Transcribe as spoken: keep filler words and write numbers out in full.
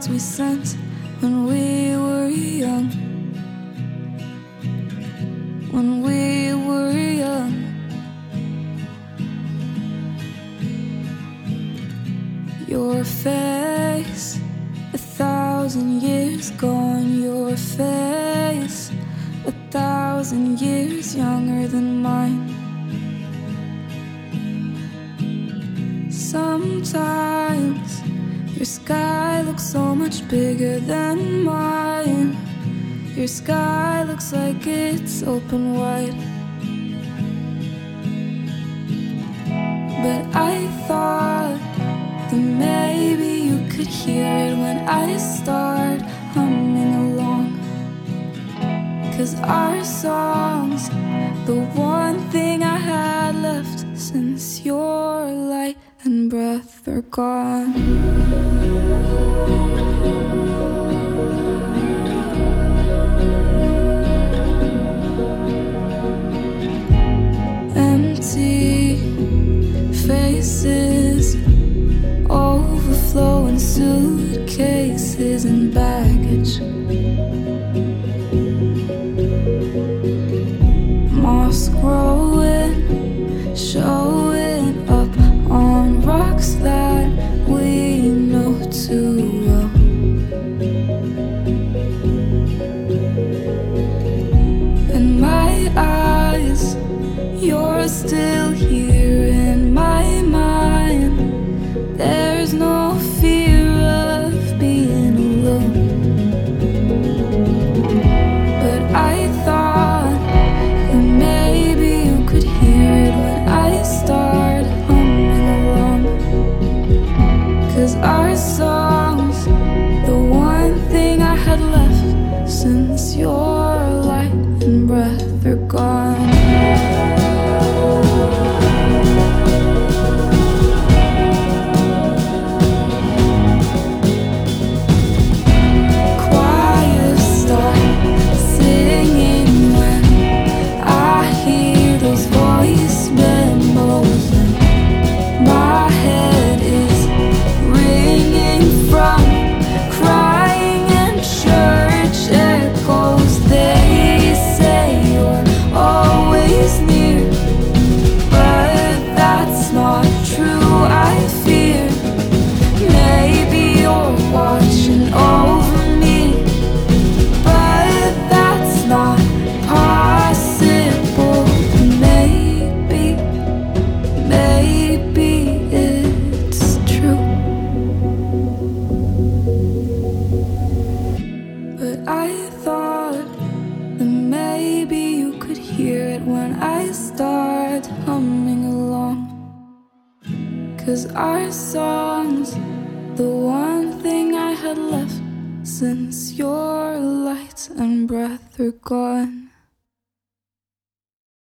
cards we sent when we were young. When we were young. Your face, a thousand years gone. Your face, a thousand years younger than mine. Sometimes your sky looks so much bigger than mine. Your sky looks like it's open wide. But I thought that maybe you could hear it when I start humming along. 'Cause our songs, the one thing I had left since your light and breath are gone. Empty faces, overflowing suitcases and baggage. Moss growing, showing up on rocks that we know too well. In my eyes, you're still here. In my mind, there's no fear of being alone. But I thought that maybe you could hear it when I start humming along. 'Cause our songs, the one thing I had left since your light and breath are gone. I thought that maybe you could hear it when I start humming along. 'Cause our songs, the one thing I had left since your light and breath are gone.